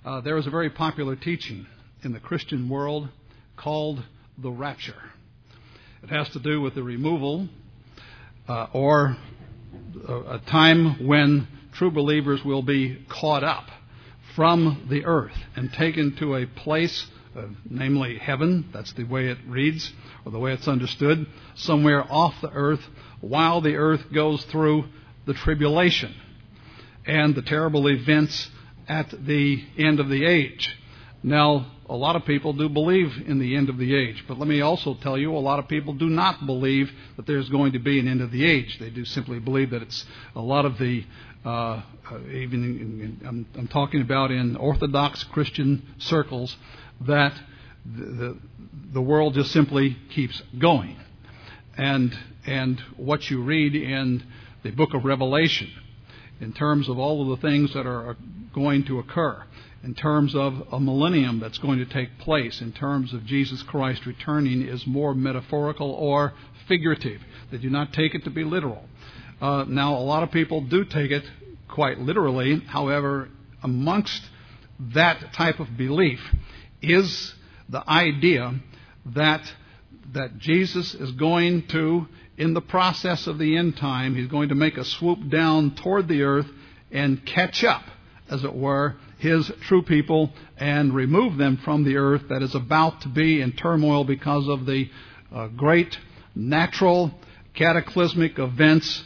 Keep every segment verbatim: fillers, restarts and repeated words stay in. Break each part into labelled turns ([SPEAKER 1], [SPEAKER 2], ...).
[SPEAKER 1] Uh, there is a very popular teaching in the Christian world called the rapture. It has to do with the removal uh, or a, a time when true believers will be caught up from the earth and taken to a place, uh, namely heaven, that's the way it reads, or the way it's understood, somewhere off the earth while the earth goes through the tribulation and the terrible events at the end of the age. Now, a lot of people do believe in the end of the age, but let me also tell you, a lot of people do not believe that there's going to be an end of the age. They do simply believe that it's a lot of the, uh, even in, in, I'm, I'm talking about in Orthodox Christian circles, that the, the, the world just simply keeps going. And, and what you read in the book of Revelation, in terms of all of the things that are going to occur, in terms of a millennium that's going to take place, in terms of Jesus Christ returning, is more metaphorical or figurative. They do not take it to be literal. Uh, now, a lot of people do take it quite literally. However, amongst that type of belief is the idea that that Jesus is going to, in the process of the end time, he's going to make a swoop down toward the earth and catch up, as it were, his true people and remove them from the earth that is about to be in turmoil because of the uh, great natural cataclysmic events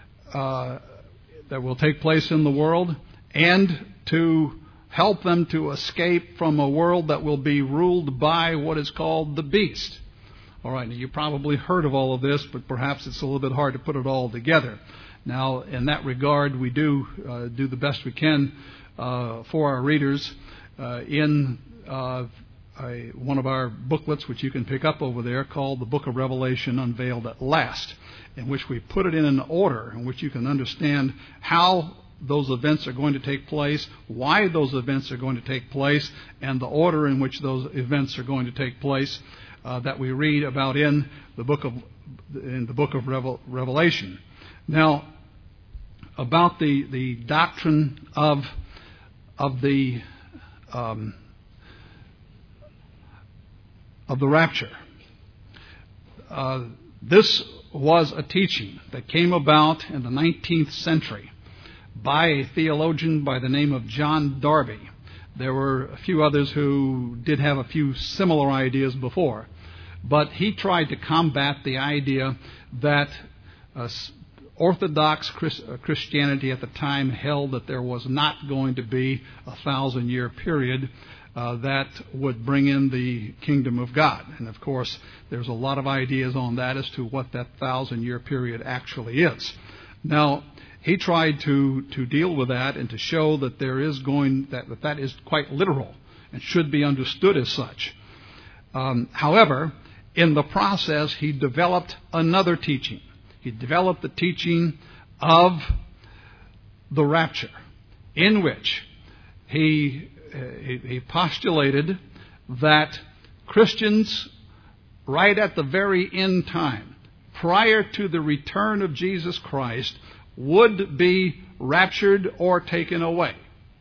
[SPEAKER 1] uh, that will take place in the world, and to help them to escape from a world that will be ruled by what is called the beast. All right, now you probably heard of all of this, but perhaps it's a little bit hard to put it all together. Now, in that regard, we do uh, do the best we can uh, for our readers uh, in uh, a, one of our booklets, which you can pick up over there, called The Book of Revelation Unveiled at Last, in which we put it in an order in which you can understand how those events are going to take place, why those events are going to take place, and the order in which those events are going to take place. Uh, that we read about in the book of in the book of Revel, Revelation. Now, about the the doctrine of of the um, of the rapture. Uh, this was a teaching that came about in the nineteenth century by a theologian by the name of John Darby. There were a few others who did have a few similar ideas before. But he tried to combat the idea that uh, Orthodox Christ- uh, Christianity at the time held that there was not going to be a thousand-year period uh, that would bring in the kingdom of God. And, of course, there's a lot of ideas on that as to what that thousand-year period actually is. Now, he tried to, to deal with that and to show that there is going that, that that is quite literal and should be understood as such. Um, however, in the process, he developed another teaching. He developed the teaching of the rapture, in which he he, he postulated that Christians, right at the very end time, prior to the return of Jesus Christ, would be raptured or taken away.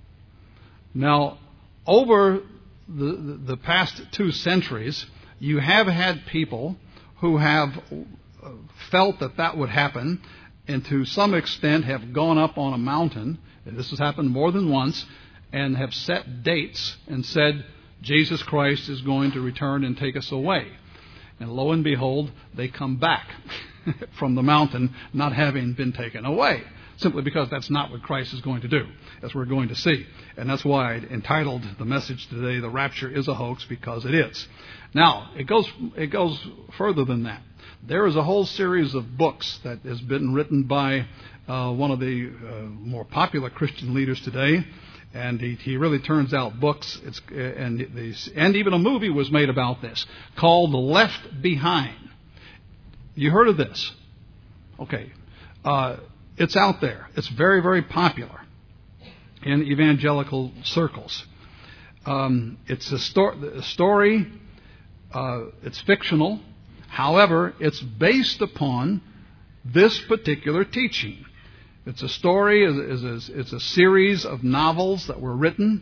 [SPEAKER 1] Now, over the, the past two centuries, you have had people who have felt that that would happen, and to some extent have gone up on a mountain, and this has happened more than once, and have set dates and said, Jesus Christ is going to return and take us away. And lo and behold, they come back from the mountain not having been taken away, simply because that's not what Christ is going to do, as we're going to see. And that's why I entitled the message today, The Rapture is a Hoax, because it is. Now, it goes it goes further than that. There is a whole series of books that has been written by uh, one of the uh, more popular Christian leaders today, and he, he really turns out books. It's uh, and these, and even a movie was made about this called Left Behind. You heard of this? Okay, uh, it's out there. It's very, very popular in evangelical circles. Um, it's a, sto- a story. Uh, it's fictional. However, it's based upon this particular teaching. It's a story. It's a, it's a series of novels that were written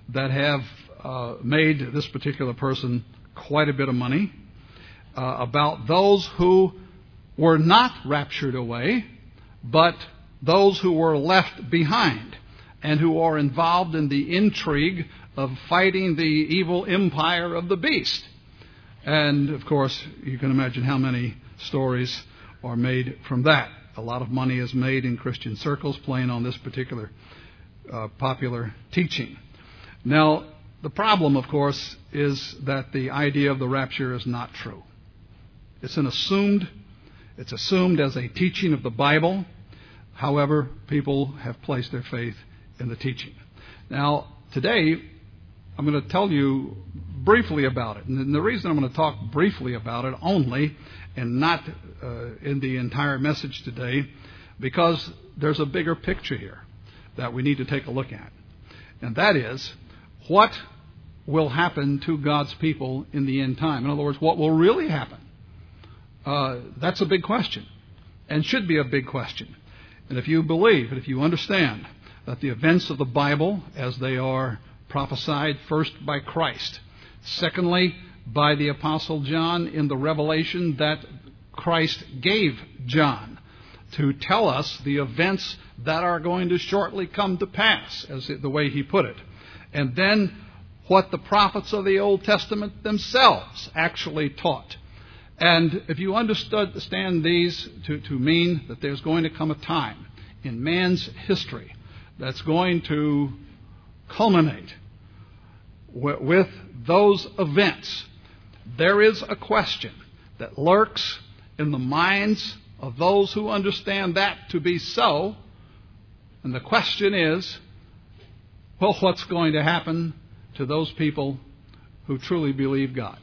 [SPEAKER 1] that have uh, made this particular person quite a bit of money, uh, about those who were not raptured away, but those who were left behind and who are involved in the intrigue of fighting the evil empire of the beast. And, of course, you can imagine how many stories are made from that. A lot of money is made in Christian circles playing on this particular uh, popular teaching. Now, the problem, of course, is that the idea of the rapture is not true. It's an assumed, it's assumed as a teaching of the Bible. However, people have placed their faith in the teaching. Now, today, I'm going to tell you briefly about it. And the reason I'm going to talk briefly about it only, and not uh, in the entire message today, because there's a bigger picture here that we need to take a look at. And that is, what will happen to God's people in the end time? In other words, what will really happen? Uh, that's a big question, and should be a big question. And if you believe, and if you understand that the events of the Bible, as they are prophesied first by Christ, secondly by the Apostle John in the revelation that Christ gave John to tell us the events that are going to shortly come to pass, as the way he put it, and then what the prophets of the Old Testament themselves actually taught. And if you understand these to, to mean that there's going to come a time in man's history that's going to culminate w- with those events, there is a question that lurks in the minds of those who understand that to be so. And the question is, well, what's going to happen to those people who truly believe God?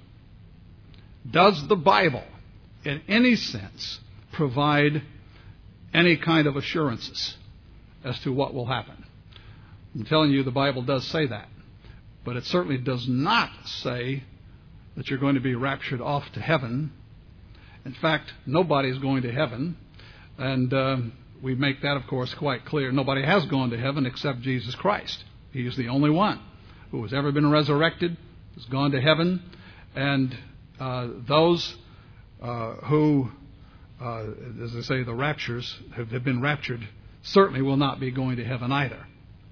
[SPEAKER 1] Does the Bible, in any sense, provide any kind of assurances as to what will happen? I'm telling you, the Bible does say that. But it certainly does not say that you're going to be raptured off to heaven. In fact, nobody's going to heaven. And uh, we make that, of course, quite clear. Nobody has gone to heaven except Jesus Christ. He is the only one who has ever been resurrected, has gone to heaven. And uh, those uh, who, uh, as I say, the raptures have, have been raptured certainly will not be going to heaven either.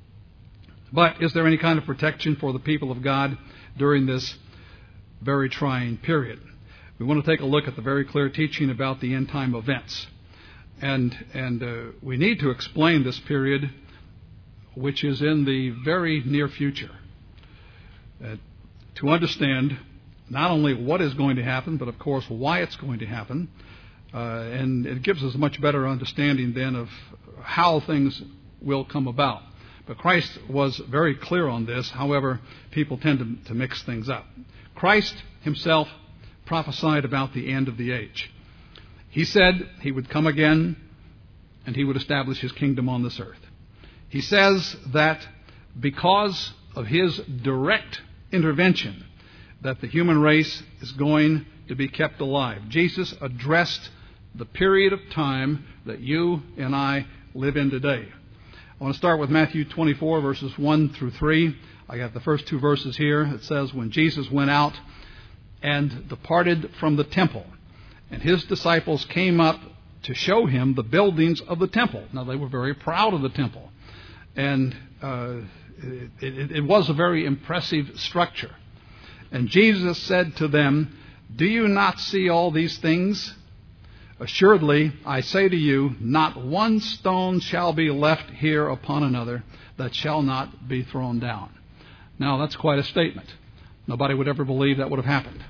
[SPEAKER 1] But is there any kind of protection for the people of God during this very trying period? We want to take a look at the very clear teaching about the end time events. And, and uh, we need to explain this period, which is in the very near future, uh, to understand not only what is going to happen, but of course why it's going to happen. Uh, and it gives us a much better understanding then of how things will come about. But Christ was very clear on this. However, people tend to, to mix things up. Christ himself prophesied about the end of the age. He said he would come again and he would establish his kingdom on this earth. He says that because of his direct intervention, that the human race is going to be kept alive. Jesus addressed the period of time that you and I live in today. I want to start with Matthew twenty-four, verses one through three. I got the first two verses here. It says, when Jesus went out and departed from the temple, and his disciples came up to show him the buildings of the temple. Now, they were very proud of the temple. And uh, it, it, it was a very impressive structure. And Jesus said to them, do you not see all these things? Assuredly, I say to you, not one stone shall be left here upon another that shall not be thrown down. Now, that's quite a statement. Nobody would ever believe that would have happened.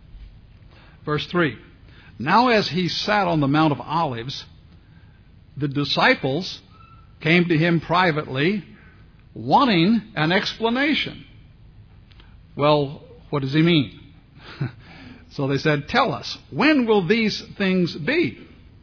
[SPEAKER 1] Verse three. Now as he sat on the Mount of Olives, the disciples came to him privately, wanting an explanation. Well, what does he mean? So they said, tell us, when will these things be?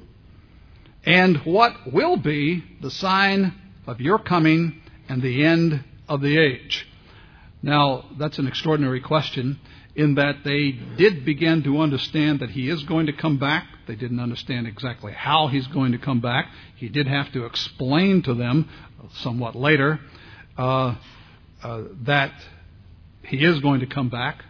[SPEAKER 1] And what will be the sign of your coming and the end of the age? Now, that's an extraordinary question in that they did begin to understand that he is going to come back. They didn't understand exactly how he's going to come back. He did have to explain to them somewhat later uh, uh, that he is going to come back.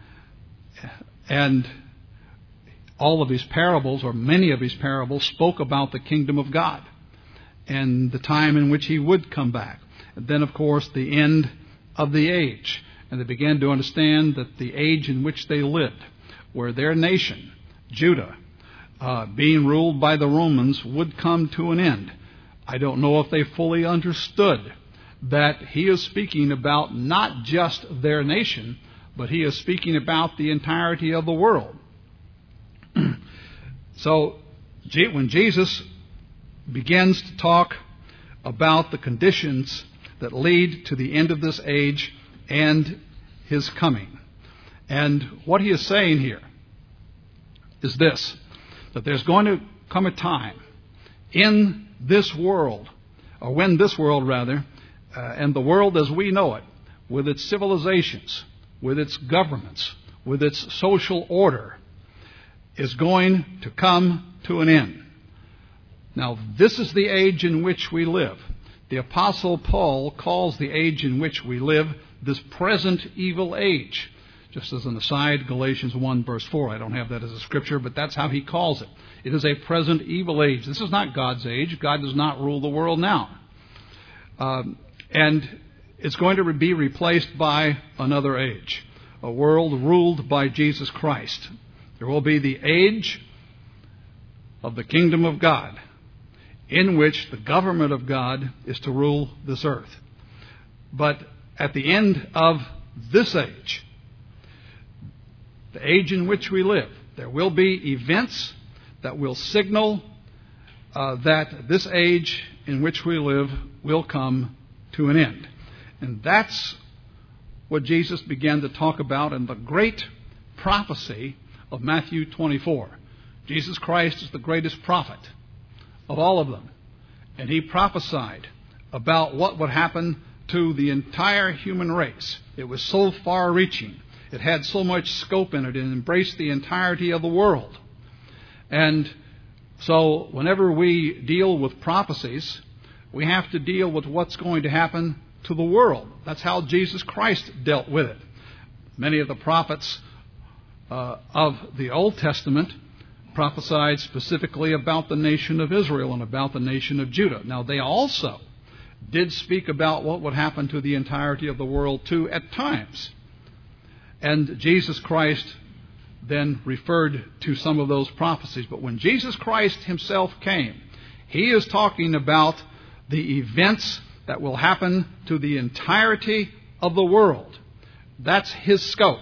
[SPEAKER 1] And all of his parables, or many of his parables, spoke about the kingdom of God and the time in which he would come back. And then, of course, the end of the age. And they began to understand that the age in which they lived, where their nation, Judah, uh, being ruled by the Romans, would come to an end. I don't know if they fully understood that he is speaking about not just their nation, but he is speaking about the entirety of the world. So when Jesus begins to talk about the conditions that lead to the end of this age and his coming, and what he is saying here is this, that there's going to come a time in this world, or when this world rather, uh, and the world as we know it, with its civilizations, with its governments, with its social order, is going to come to an end. Now, this is the age in which we live. The Apostle Paul calls the age in which we live this present evil age. Just as an aside, Galatians one verse four, I don't have that as a scripture, but that's how he calls it. It is a present evil age. This is not God's age. God does not rule the world now. Um, and it's going to be replaced by another age, a world ruled by Jesus Christ. There will be the age of the kingdom of God, in which the government of God is to rule this earth. But at the end of this age, the age in which we live, there will be events that will signal uh, that this age in which we live will come to an end. And that's what Jesus began to talk about in the great prophecy of Matthew twenty-four. Jesus Christ is the greatest prophet of all of them. And he prophesied about what would happen to the entire human race. It was so far-reaching. It had so much scope in it and embraced the entirety of the world. And so whenever we deal with prophecies, we have to deal with what's going to happen to the world. That's how Jesus Christ dealt with it. Many of the prophets uh, of the Old Testament prophesied specifically about the nation of Israel and about the nation of Judah. Now, they also did speak about what would happen to the entirety of the world too at times. And Jesus Christ then referred to some of those prophecies. But when Jesus Christ himself came, he is talking about the events that will happen to the entirety of the world. That's his scope.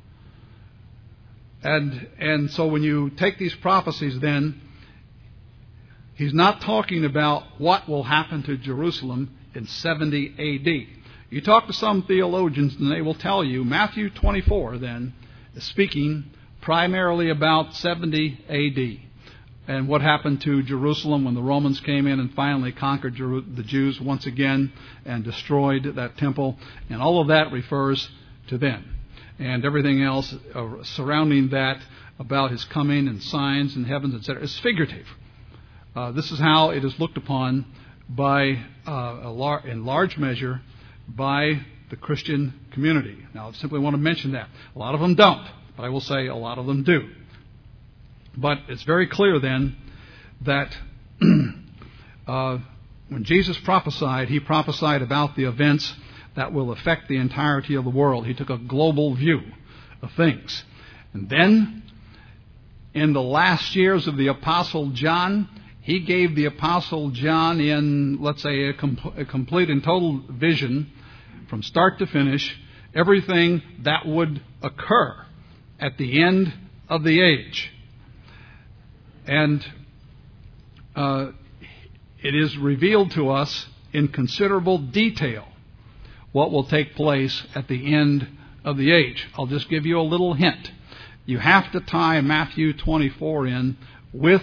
[SPEAKER 1] And and so when you take these prophecies then, he's not talking about what will happen to Jerusalem in seventy A D. You talk to some theologians and they will tell you Matthew twenty-four then is speaking primarily about seventy A D and what happened to Jerusalem when the Romans came in and finally conquered the Jews once again and destroyed that temple. And all of that refers to then. And everything else uh, surrounding that about his coming and signs and heavens, et cetera, is figurative. Uh, this is how it is looked upon by, uh, a lar- in large measure, by the Christian community. Now, I simply want to mention that. A lot of them don't, but I will say a lot of them do. But it's very clear then that uh, when Jesus prophesied, he prophesied about the events that will affect the entirety of the world. He took a global view of things. And then, in the last years of the Apostle John, he gave the Apostle John in, let's say, a, com- a complete and total vision from start to finish, everything that would occur at the end of the age. And uh, it is revealed to us in considerable detail what will take place at the end of the age. I'll just give you a little hint. You have to tie Matthew twenty-four in with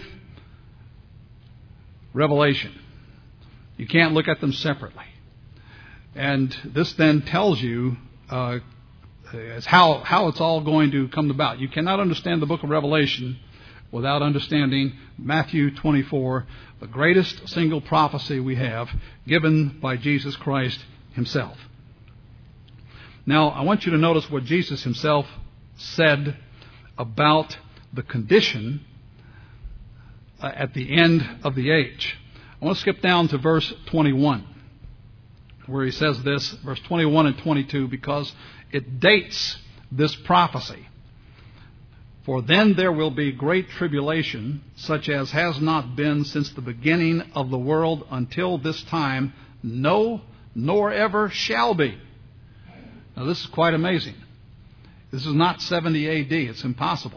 [SPEAKER 1] Revelation. You can't look at them separately. And this then tells you uh, as how, how it's all going to come about. You cannot understand the book of Revelation without understanding Matthew twenty-four, the greatest single prophecy we have given by Jesus Christ himself. Now, I want you to notice what Jesus himself said about the condition uh, at the end of the age. I want to skip down to verse twenty-one, where he says this, verse twenty-one and twenty-two, because it dates this prophecy. For then there will be great tribulation, such as has not been since the beginning of the world until this time, no, nor ever shall be. Now this is quite amazing. This is not seventy A D. It's impossible.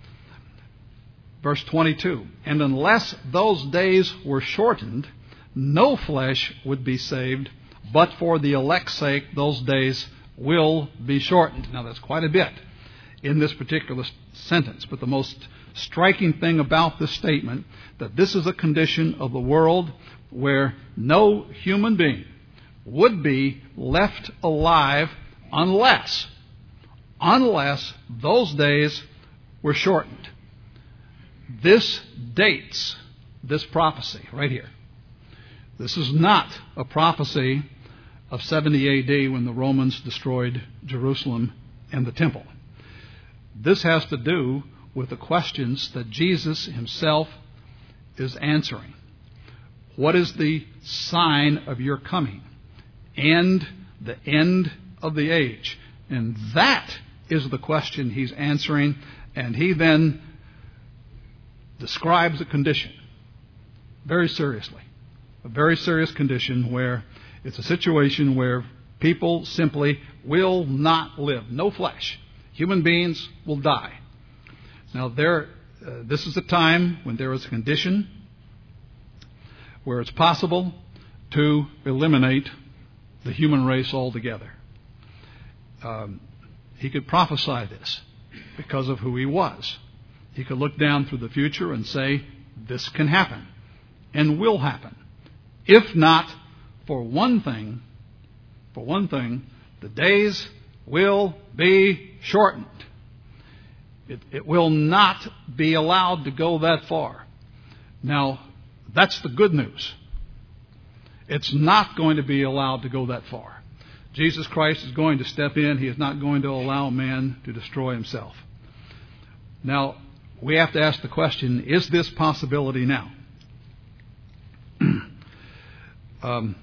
[SPEAKER 1] Verse twenty-two, and unless those days were shortened, no flesh would be saved, but for the elect's sake those days will be shortened. Now that's quite a bit in this particular sentence, but the most striking thing about this statement, that this is a condition of the world where no human being would be left alive unless, unless those days were shortened. This dates this prophecy right here. This is not a prophecy of seventy A D when the Romans destroyed Jerusalem and the temple. This has to do with the questions that Jesus himself is answering. What is the sign of your coming and the end of the age? And that is the question he's answering, and he then describes a condition very seriously. A very serious condition where it's a situation where people simply will not live. No flesh. Human beings will die. Now, there, uh, this is a time when there is a condition where it's possible to eliminate the human race altogether. Um, he could prophesy this because of who he was. He could look down through the future and say, this can happen and will happen. If not, for one thing, for one thing, the days will be shortened. It, it will not be allowed to go that far. Now, that's the good news. It's not going to be allowed to go that far. Jesus Christ is going to step in. He is not going to allow man to destroy himself. Now, we have to ask the question, is this possibility now? um,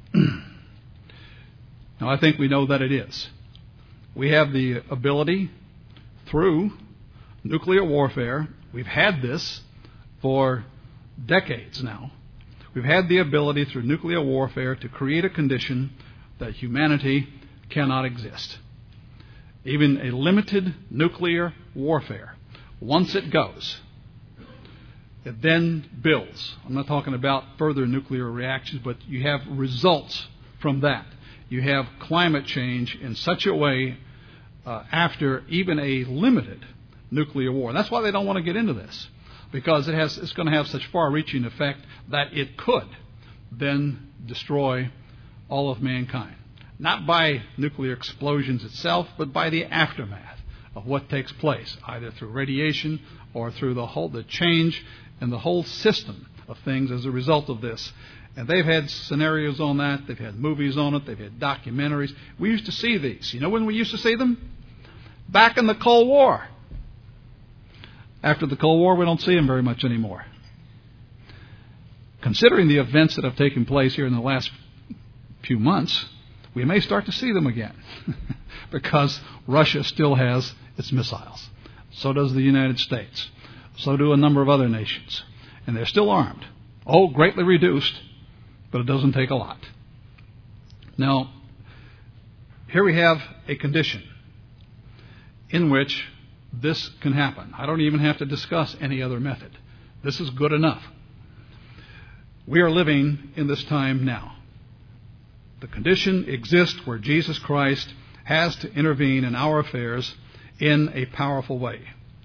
[SPEAKER 1] now, I think we know that it is. We have the ability through nuclear warfare. We've had this for decades now. We've had the ability through nuclear warfare to create a condition that humanity cannot exist. Even a limited nuclear warfare, once it goes, it then builds. I'm not talking about further nuclear reactions, but you have results from that. You have climate change in such a way uh, after even a limited nuclear war. And that's why they don't want to get into this, because it has, it's going to have such far-reaching effect that it could then destroy all of mankind. Not by nuclear explosions itself, but by the aftermath of what takes place, either through radiation or through the whole the change in the whole system of things as a result of this. And they've had scenarios on that. They've had movies on it. They've had documentaries. We used to see these. You know when we used to see them? Back in the Cold War. After the Cold War, we don't see them very much anymore. Considering the events that have taken place here in the last few months, we may start to see them again because Russia still has its missiles. So does the United States. So do a number of other nations. And they're still armed. Oh, greatly reduced, but it doesn't take a lot. Now, here we have a condition in which this can happen. I don't even have to discuss any other method. This is good enough. We are living in this time now. The condition exists where Jesus Christ has to intervene in our affairs in a powerful way.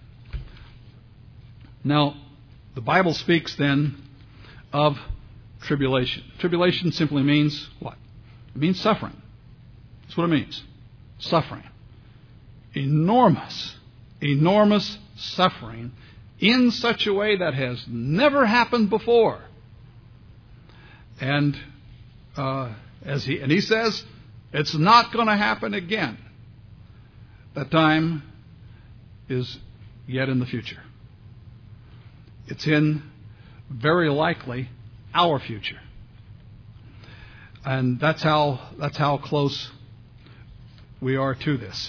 [SPEAKER 1] Now, the Bible speaks then of tribulation. Tribulation simply means what? It means suffering. That's what it means. Suffering. Enormous, enormous suffering in such a way that has never happened before. And uh, as he and he says, It's not going to happen again. That time is yet in the future. It's in, very likely, our future. And that's how that's how close we are to this.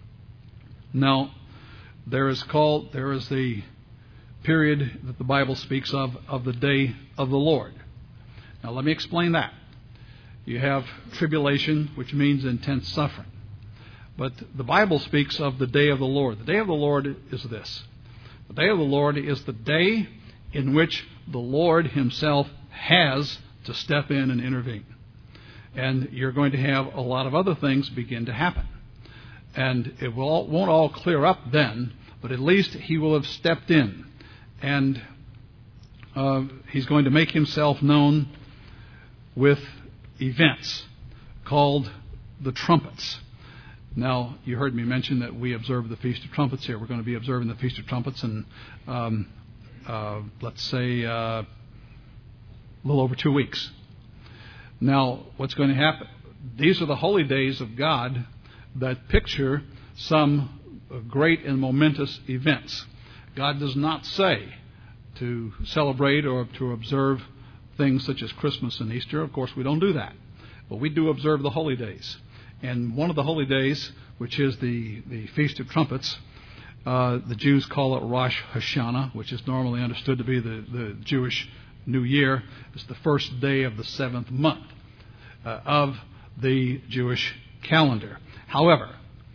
[SPEAKER 1] Now, there is called there is the period that the Bible speaks of of the day of the Lord. Now, let me explain that. You have tribulation, which means intense suffering. But the Bible speaks of the day of the Lord. The day of the Lord is this. The day of the Lord is the day in which the Lord himself has to step in and intervene. And you're going to have a lot of other things begin to happen. And it will, won't all clear up then, but at least he will have stepped in. And uh, he's going to make himself known with events called the trumpets. Now, you heard me mention that we observe the Feast of Trumpets here. We're going to be observing the Feast of Trumpets in, um, uh, let's say, uh, a little over two weeks. Now, what's going to happen? These are the holy days of God that picture some great and momentous events. God does not say to celebrate or to observe things such as Christmas and Easter. Of course, we don't do that. But we do observe the holy days. And one of the holy days, which is the, the Feast of Trumpets, uh, the Jews call it Rosh Hashanah, which is normally understood to be the, the Jewish New Year. It's the first day of the seventh month uh, of the Jewish calendar. However,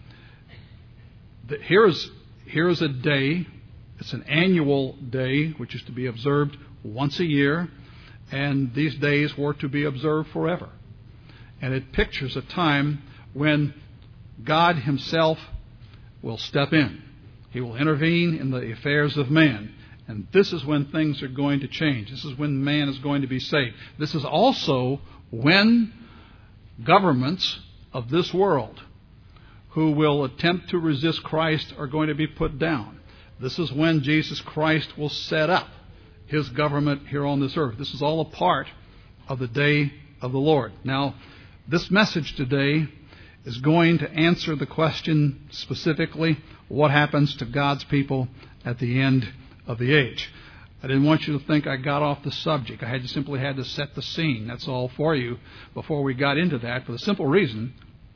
[SPEAKER 1] the, here's, here's a day, it's an annual day, which is to be observed once a year, and these days were to be observed forever. And it pictures a time when God himself will step in. He will intervene in the affairs of man. And this is when things are going to change. This is when man is going to be saved. This is also when governments of this world who will attempt to resist Christ are going to be put down. This is when Jesus Christ will set up his government here on this earth. This is all a part of the day of the Lord. Now, this message today is going to answer the question specifically, what happens to God's people at the end of the age. I didn't want you to think I got off the subject. I had to simply had to set the scene. That's all for you before we got into that, for the simple reason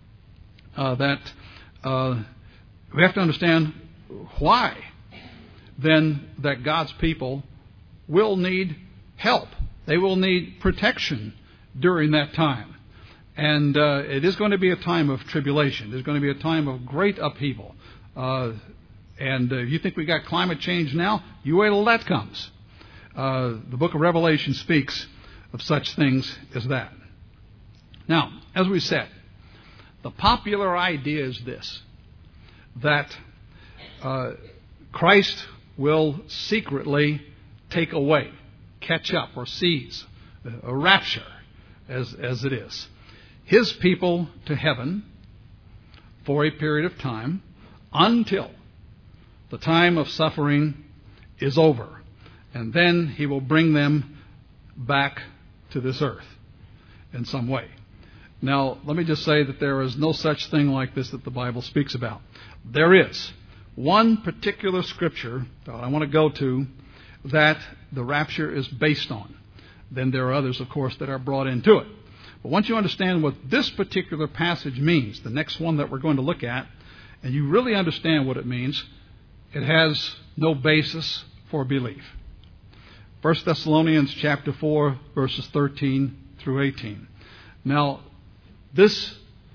[SPEAKER 1] uh, that uh, we have to understand why then that God's people will need help. They will need protection during that time. And uh, it is going to be a time of tribulation. There's going to be a time of great upheaval. Uh, and uh, you think we got climate change now? You wait till that comes. Uh, the book of Revelation speaks of such things as that. Now, as we said, the popular idea is this, that uh, Christ will secretly take away, catch up, or seize, a rapture, as, as it is, his people to heaven for a period of time until the time of suffering is over. And then he will bring them back to this earth in some way. Now, let me just say that there is no such thing like this that the Bible speaks about. There is one particular scripture that I want to go to that the rapture is based on. Then there are others, of course, that are brought into it. But once you understand what this particular passage means, the next one that we're going to look at, and you really understand what it means, it has no basis for belief. First Thessalonians chapter four, verses thirteen through eighteen. Now, this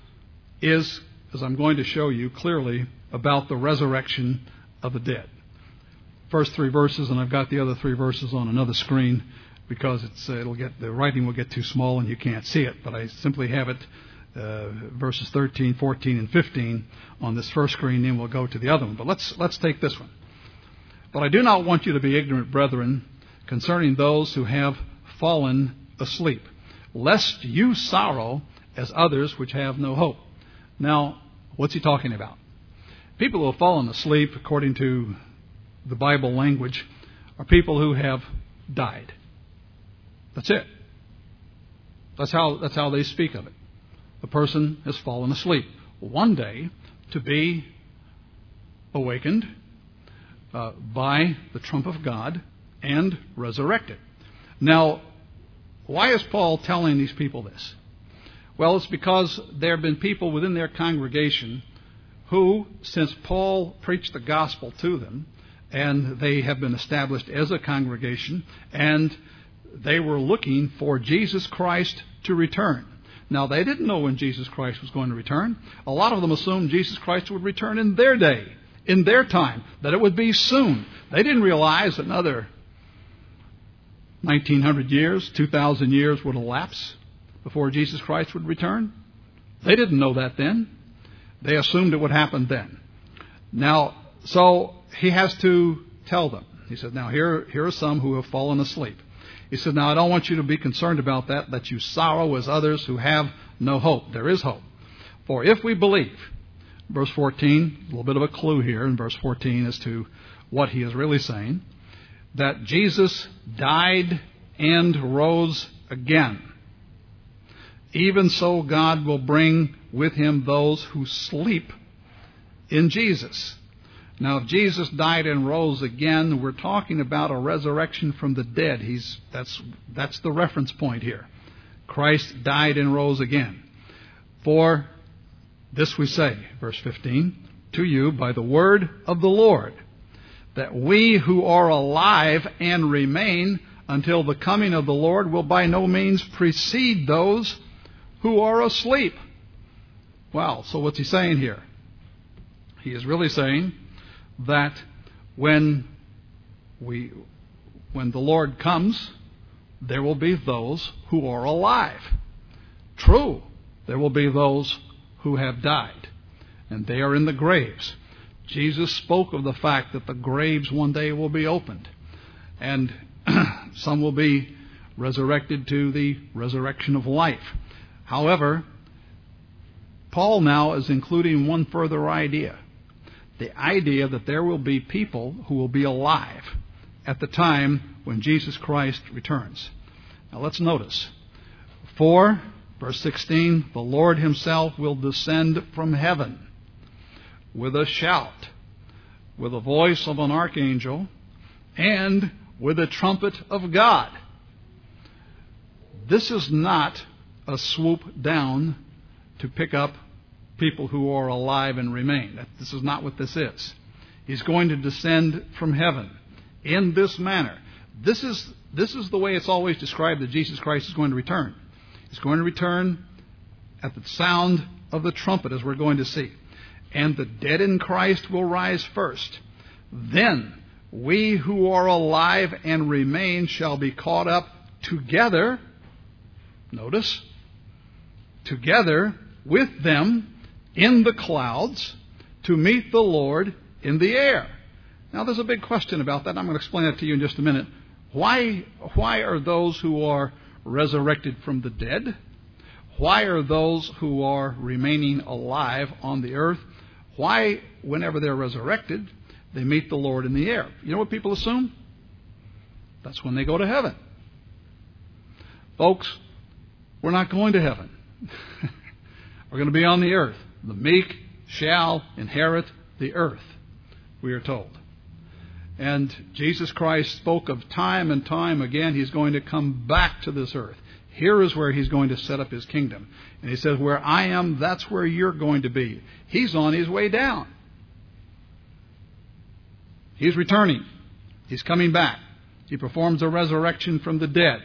[SPEAKER 1] is, as I'm going to show you clearly, about the resurrection of the dead. First three verses, and I've got the other three verses on another screen, because it's uh, it'll get the writing will get too small and you can't see it. But I simply have it, uh, verses thirteen, fourteen, and fifteen on this first screen. Then we'll go to the other one. But let's let's take this one. But I do not want you to be ignorant, brethren, concerning those who have fallen asleep, lest you sorrow as others which have no hope. Now, what's he talking about? People who have fallen asleep, according to the Bible language, are people who have died. That's it. That's how that's how they speak of it. a person has fallen asleep. One day to be awakened uh, by the trump of God and resurrected. Now, why is Paul telling these people this? Well, it's because there have been people within their congregation who, since Paul preached the gospel to them, and they have been established as a congregation, and they were looking for Jesus Christ to return. Now, they didn't know when Jesus Christ was going to return. A lot of them assumed Jesus Christ would return in their day, in their time, that it would be soon. They didn't realize that another nineteen hundred years, two thousand years would elapse before Jesus Christ would return. They didn't know that then. They assumed it would happen then. Now, so he has to tell them. He said, now here, here are some who have fallen asleep. He said, now I don't want you to be concerned about that, that you sorrow as others who have no hope. There is hope. For if we believe, verse fourteen, a little bit of a clue here in verse fourteen as to what he is really saying, that Jesus died and rose again. Even so, God will bring with him those who sleep in Jesus. Now, if Jesus died and rose again, we're talking about a resurrection from the dead. He's that's that's the reference point here. Christ died and rose again. For this we say, verse fifteen, to you by the word of the Lord, that we who are alive and remain until the coming of the Lord will by no means precede those who are asleep. Wow, so what's he saying here? He is really saying that when we, when the Lord comes, there will be those who are alive. True, there will be those who have died, and they are in the graves. Jesus spoke of the fact that the graves one day will be opened, and some will be resurrected to the resurrection of life. However, Paul now is including one further idea. The idea that there will be people who will be alive at the time when Jesus Christ returns. Now let's notice. For, verse sixteen, the Lord himself will descend from heaven with a shout, with the voice of an archangel, and with the trumpet of God. This is not a swoop down to pick up people who are alive and remain. This is not what this is. He's going to descend from heaven in this manner. This is, this is the way it's always described that Jesus Christ is going to return. He's going to return at the sound of the trumpet, as we're going to see. And the dead in Christ will rise first. Then we who are alive and remain shall be caught up together, notice, together with them in the clouds to meet the Lord in the air. Now there's a big question about that. I'm going to explain it to you in just a minute. Why, why are those who are resurrected from the dead? Why are those who are remaining alive on the earth? Why, whenever they're resurrected, they meet the Lord in the air? You know what people assume? That's when they go to heaven. Folks, we're not going to heaven. We're going to be on the earth. The meek shall inherit the earth, we are told. And Jesus Christ spoke of time and time again, he's going to come back to this earth. Here is where he's going to set up his kingdom. And he says, where I am, that's where you're going to be. He's on his way down. He's returning. He's coming back. He performs a resurrection from the dead.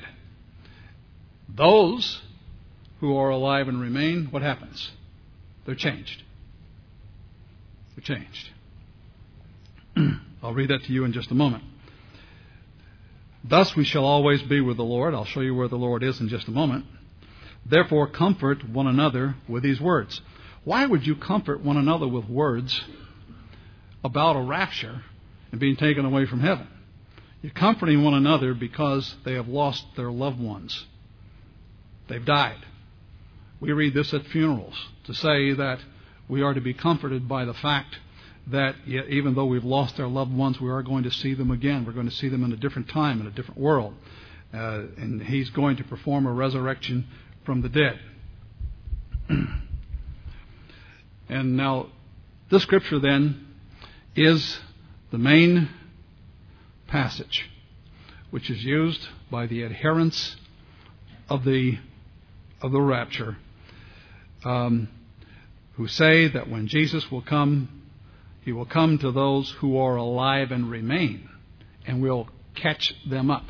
[SPEAKER 1] Those who are alive and remain, what happens? They're changed. They're changed. I'll read that to you in just a moment. Thus we shall always be with the Lord. I'll show you where the Lord is in just a moment. Therefore, comfort one another with these words. Why would you comfort one another with words about a rapture and being taken away from heaven? You're comforting one another because they have lost their loved ones. They've died. We read this at funerals to say that we are to be comforted by the fact that even though we've lost our loved ones, we are going to see them again. We're going to see them in a different time, in a different world. Uh, and he's going to perform a resurrection from the dead. And now, this scripture then is the main passage which is used by the adherents of the of the rapture, um, who say that when Jesus will come, he will come to those who are alive and remain, and will catch them up.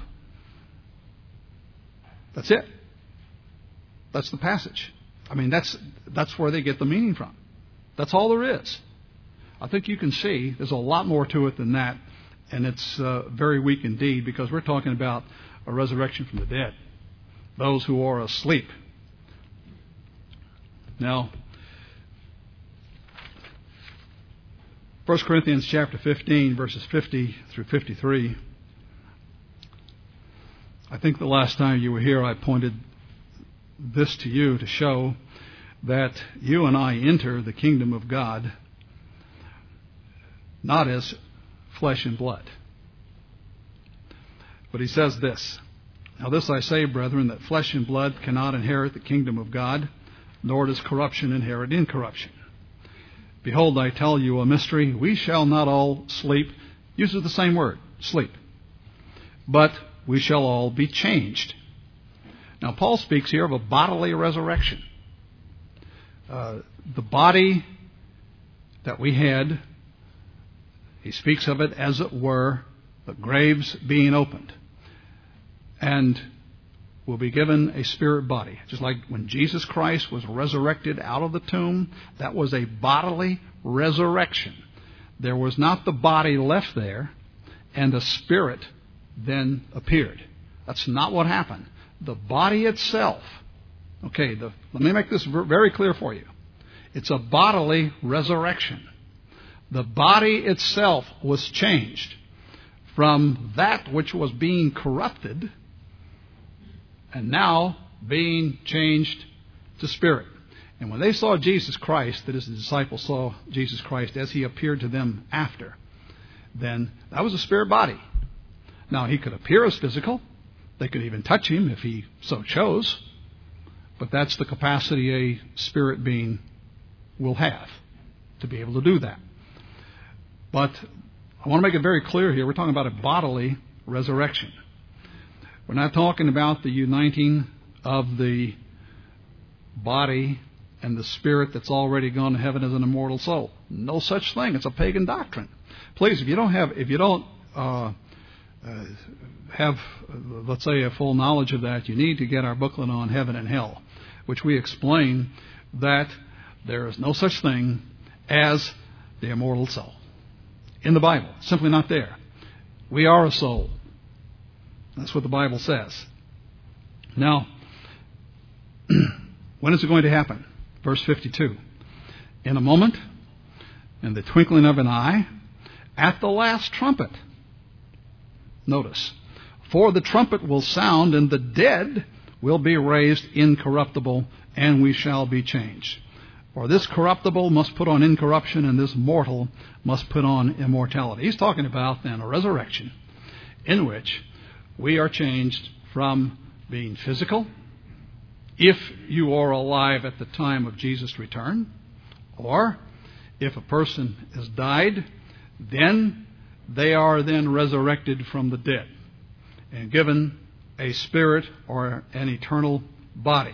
[SPEAKER 1] That's it. That's the passage. I mean, that's that's where they get the meaning from. That's all there is. I think you can see there's a lot more to it than that, and it's uh, very weak indeed, because we're talking about a resurrection from the dead, those who are asleep. Now, First Corinthians chapter fifteen, verses fifty through fifty-three. I think the last time you were here, I pointed this to you to show that you and I enter the kingdom of God not as flesh and blood. But he says this, "Now this I say, brethren, that flesh and blood cannot inherit the kingdom of God, nor does corruption inherit incorruption. Behold, I tell you a mystery. We shall not all sleep." Uses the same word, sleep. "But we shall all be changed." Now, Paul speaks here of a bodily resurrection. Uh, the body that we had, he speaks of it as it were, the graves being opened, and will be given a spirit body. Just like when Jesus Christ was resurrected out of the tomb, that was a bodily resurrection. There was not the body left there, and the spirit then appeared. That's not what happened. The body itself, okay, the, let me make this very clear for you. It's a bodily resurrection. The body itself was changed from that which was being corrupted and now being changed to spirit. And when they saw Jesus Christ, that is, the disciples saw Jesus Christ as he appeared to them after, then that was a spirit body. Now, he could appear as physical. They could even touch him if he so chose. But that's the capacity a spirit being will have, to be able to do that. But I want to make it very clear here, we're talking about a bodily resurrection. We're not talking about the uniting of the body and the spirit that's already gone to heaven as an immortal soul. No such thing. It's a pagan doctrine. Please, if you don't have, if you don't uh, uh, have, let's say, a full knowledge of that, you need to get our booklet on heaven and hell, which we explain that there is no such thing as the immortal soul in the Bible. Simply not there. We are a soul. That's what the Bible says. Now, when is it going to happen? Verse fifty-two. "In a moment, in the twinkling of an eye, at the last trumpet." Notice, "For the trumpet will sound, and the dead will be raised incorruptible, and we shall be changed. For this corruptible must put on incorruption, and this mortal must put on immortality." He's talking about then a resurrection in which we are changed from being physical, if you are alive at the time of Jesus' return, or if a person has died, then they are then resurrected from the dead and given a spirit or an eternal body.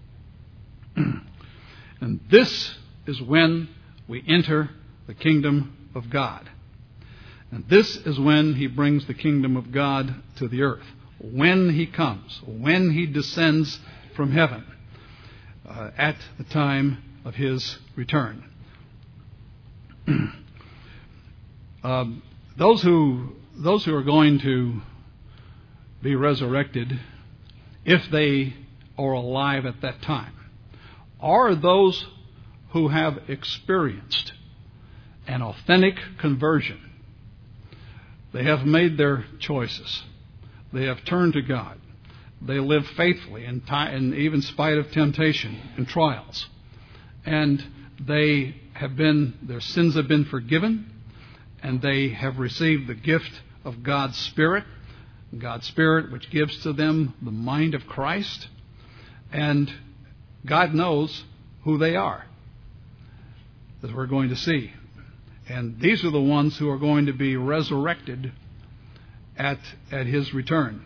[SPEAKER 1] And this is when we enter the kingdom of God. And this is when he brings the kingdom of God to the earth. When he comes, when he descends from heaven uh, at the time of his return. um, those who those who are going to be resurrected, if they are alive at that time, are those who have experienced an authentic conversion. They have made their choices. They have turned to God. They live faithfully in, time, in even spite of temptation and trials. And they have been, their sins have been forgiven, and they have received the gift of God's Spirit, God's Spirit which gives to them the mind of Christ. And God knows who they are, as we're going to see. And these are the ones who are going to be resurrected at, at his return.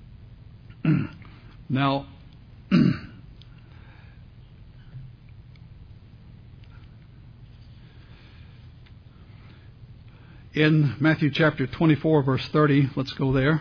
[SPEAKER 1] Now, in Matthew chapter twenty-four, verse thirty, let's go there.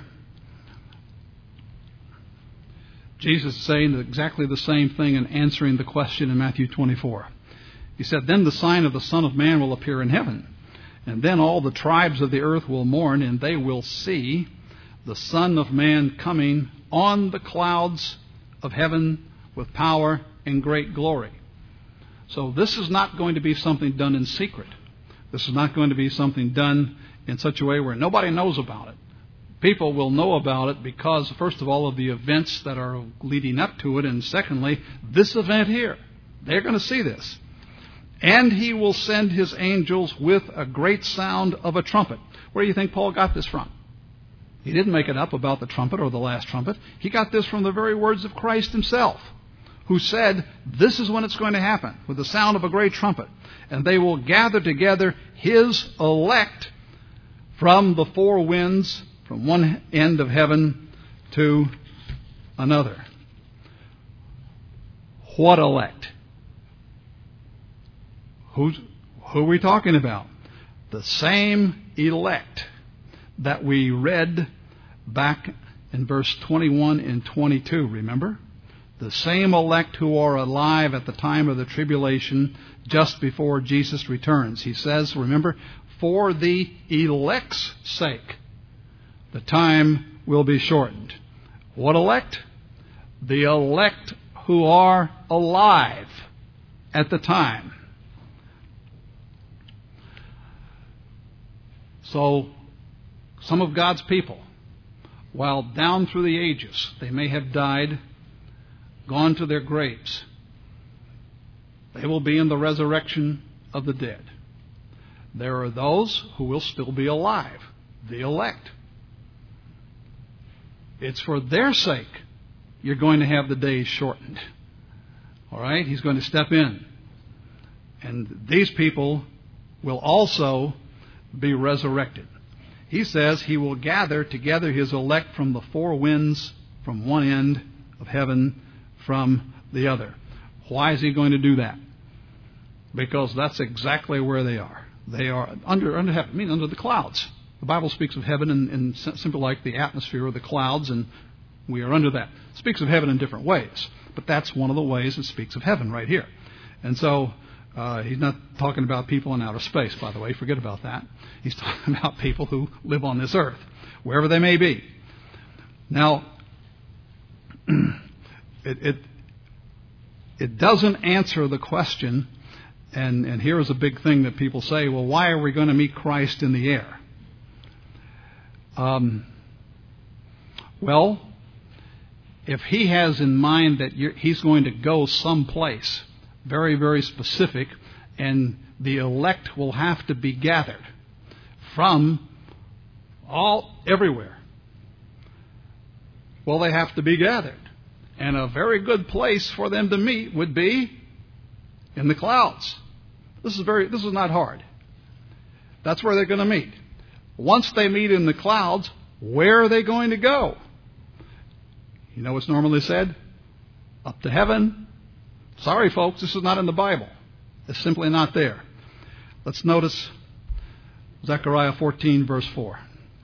[SPEAKER 1] Jesus is saying exactly the same thing and answering the question in Matthew twenty-four. He said, "Then the sign of the Son of Man will appear in heaven, and then all the tribes of the earth will mourn, and they will see the Son of Man coming on the clouds of heaven with power and great glory." So this is not going to be something done in secret. This is not going to be something done in such a way where nobody knows about it. People will know about it because, first of all, of the events that are leading up to it, and secondly, this event here. They're going to see this. "And he will send his angels with a great sound of a trumpet." Where do you think Paul got this from? He didn't make it up about the trumpet or the last trumpet. He got this from the very words of Christ himself, who said, this is when it's going to happen, with the sound of a great trumpet. "And they will gather together his elect from the four winds, from one end of heaven to another." What elect? Who's, who are we talking about? The same elect that we read back in verse twenty-one and twenty-two, remember? The same elect who are alive at the time of the tribulation just before Jesus returns. He says, remember, "For the elect's sake, the time will be shortened." What elect? The elect who are alive at the time. So, some of God's people, while down through the ages, they may have died, gone to their graves. They will be in the resurrection of the dead. There are those who will still be alive, the elect. It's for their sake you're going to have the days shortened. All right? He's going to step in. And these people will also be resurrected. He says he will gather together his elect from the four winds, from one end of heaven, from the other. Why is he going to do that? Because that's exactly where they are. They are under under heaven, I mean under the clouds. The Bible speaks of heaven in, in simply like the atmosphere or the clouds, and we are under that. It speaks of heaven in different ways, but that's one of the ways it speaks of heaven right here. And so uh, he's not talking about people in outer space, by the way. Forget about that. He's talking about people who live on this earth, wherever they may be. Now, it, it it doesn't answer the question, and, and here is a big thing that people say, well, why are we going to meet Christ in the air? Um, well, if he has in mind that you're, he's going to go someplace very, very specific, and the elect will have to be gathered from all everywhere. Well, they have to be gathered. And a very good place for them to meet would be in the clouds. This is very this is not hard. That's where they're going to meet. Once they meet in the clouds, where are they going to go? You know what's normally said? Up to heaven. Sorry, folks, this is not in the Bible. It's simply not there. Let's notice Zechariah fourteen, verse four.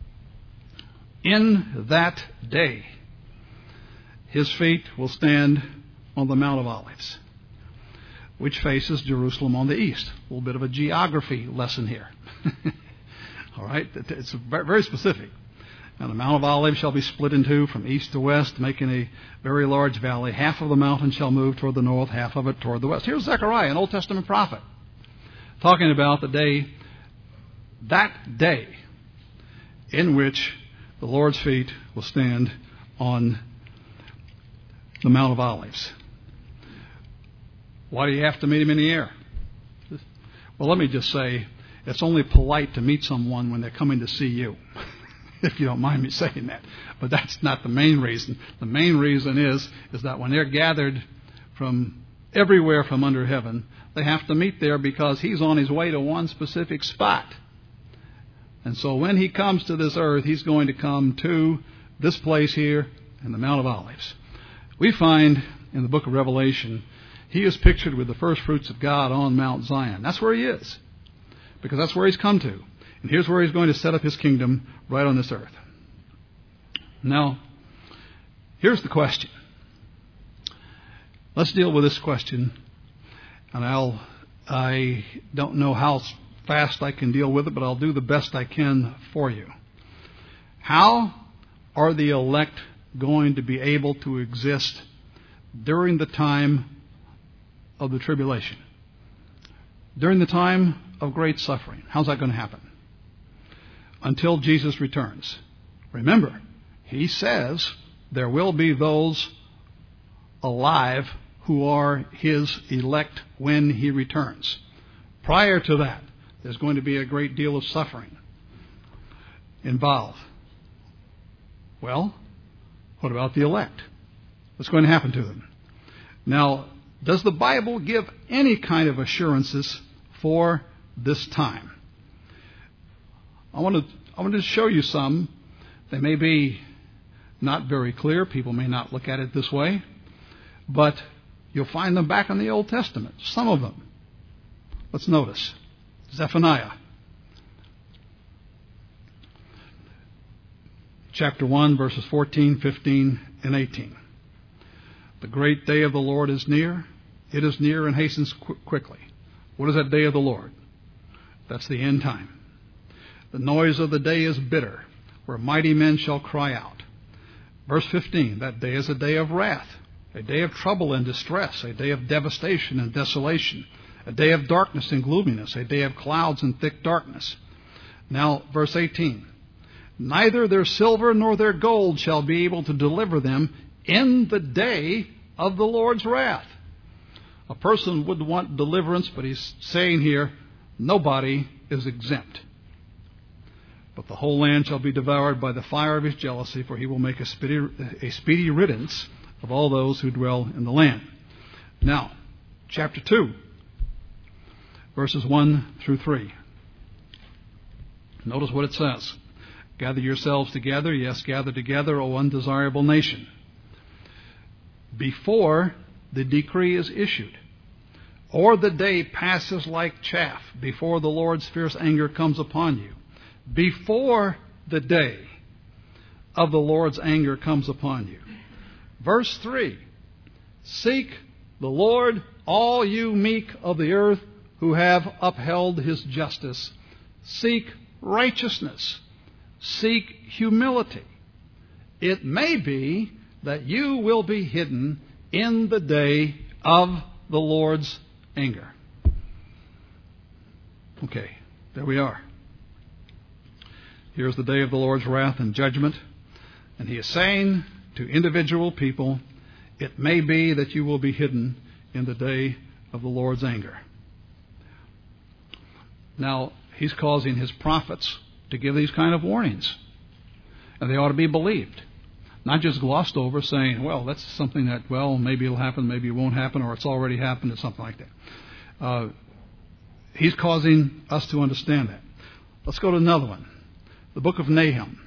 [SPEAKER 1] "In that day, his feet will stand on the Mount of Olives, which faces Jerusalem on the east." A little bit of a geography lesson here. All right? It's very specific. "And the Mount of Olives shall be split in two from east to west, making a very large valley. Half of the mountain shall move toward the north, half of it toward the west." Here's Zechariah, an Old Testament prophet, talking about the day, that day, in which the Lord's feet will stand on the Mount of Olives. Why do you have to meet him in the air? Well, let me just say, it's only polite to meet someone when they're coming to see you. If you don't mind me saying that. But that's not the main reason. The main reason is, is that when they're gathered from everywhere from under heaven. They have to meet there because he's on his way to one specific spot. And so when he comes to this earth, he's going to come to this place here in the Mount of Olives. We find in the book of Revelation, he is pictured with the first fruits of God on Mount Zion. That's where he is, because that's where he's come to. And here's where he's going to set up his kingdom, right on this earth. Now, here's the question. Let's deal with this question. And I'll, I don't know how fast I can deal with it, but I'll do the best I can for you. How are the elect going to be able to exist during the time of the tribulation? During the time of great suffering. How's that going to happen? Until Jesus returns. Remember, he says there will be those alive who are his elect when he returns. Prior to that, there's going to be a great deal of suffering involved. Well, what about the elect? What's going to happen to them? Now, does the Bible give any kind of assurances for this time? I want to I want to show you some. They may be not very clear. People may not look at it this way. But you'll find them back in the Old Testament. Some of them. Let's notice. Zephaniah. Chapter one, verses fourteen, fifteen, and eighteen. The great day of the Lord is near. It is near and hastens qu- quickly. What is that day of the Lord? That's the end time. The noise of the day is bitter, where mighty men shall cry out. Verse fifteen, that day is a day of wrath, a day of trouble and distress, a day of devastation and desolation, a day of darkness and gloominess, a day of clouds and thick darkness. Now, verse eighteen, neither their silver nor their gold shall be able to deliver them in the day of the Lord's wrath. A person would want deliverance, but he's saying here, nobody is exempt. But the whole land shall be devoured by the fire of his jealousy, for he will make a speedy, a speedy riddance of all those who dwell in the land. Now, chapter two, verses one through three. Notice what it says. Gather yourselves together, yes, gather together, O undesirable nation, before the decree is issued, or the day passes like chaff, before the Lord's fierce anger comes upon you. Before the day of the Lord's anger comes upon you. Verse three, seek the Lord, all you meek of the earth who have upheld his justice. Seek righteousness. Seek humility. It may be that you will be hidden in the day of the Lord's anger. Okay, there we are. Here's the day of the Lord's wrath and judgment. And he is saying to individual people, it may be that you will be hidden in the day of the Lord's anger. Now, he's causing his prophets to give these kind of warnings. And they ought to be believed. Not just glossed over saying, well, that's something that, well, maybe it'll happen, maybe it won't happen, or it's already happened, or something like that. Uh, he's causing us to understand that. Let's go to another one. The book of Nahum.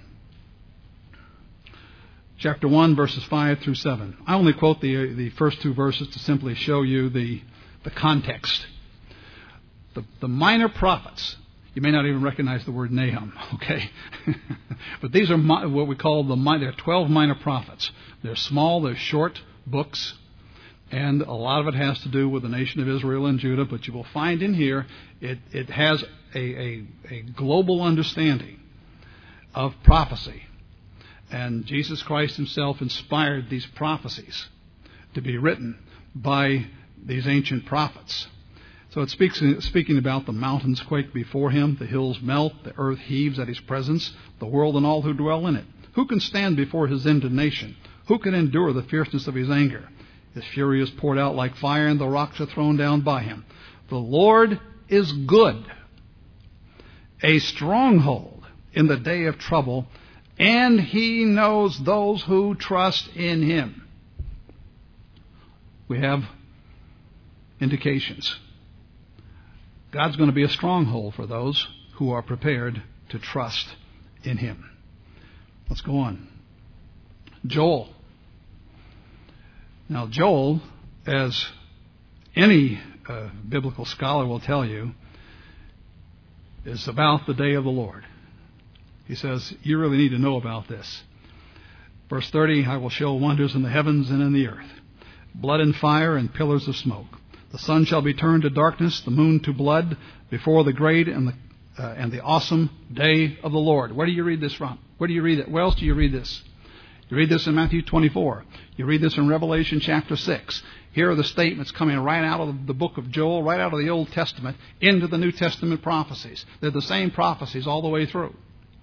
[SPEAKER 1] Chapter one, verses five through seven. I only quote the the first two verses to simply show you the, the context. The, the minor prophets. You may not even recognize the word Nahum, okay? But these are mi- what we call the minor. There are twelve minor prophets. They're small, they're short books, and a lot of it has to do with the nation of Israel and Judah. But you will find in here it, it has a, a, a global understanding of prophecy. And Jesus Christ himself inspired these prophecies to be written by these ancient prophets. So it speaks speaking about the mountains quake before him, the hills melt, the earth heaves at his presence, the world and all who dwell in it. Who can stand before his indignation? Who can endure the fierceness of his anger? His fury is poured out like fire, and the rocks are thrown down by him. The Lord is good, a stronghold in the day of trouble, and he knows those who trust in him. We have indications. God's going to be a stronghold for those who are prepared to trust in Him. Let's go on. Joel. Now, Joel, as any uh, biblical scholar will tell you, is about the day of the Lord. He says, you really need to know about this. Verse thirty, I will show wonders in the heavens and in the earth, blood and fire and pillars of smoke. The sun shall be turned to darkness, the moon to blood, before the great and the uh, and the awesome day of the Lord. Where do you read this from? Where do you read it? Where else do you read this? You read this in Matthew twenty-four. You read this in Revelation chapter six. Here are the statements coming right out of the book of Joel, right out of the Old Testament, into the New Testament prophecies. They're the same prophecies all the way through.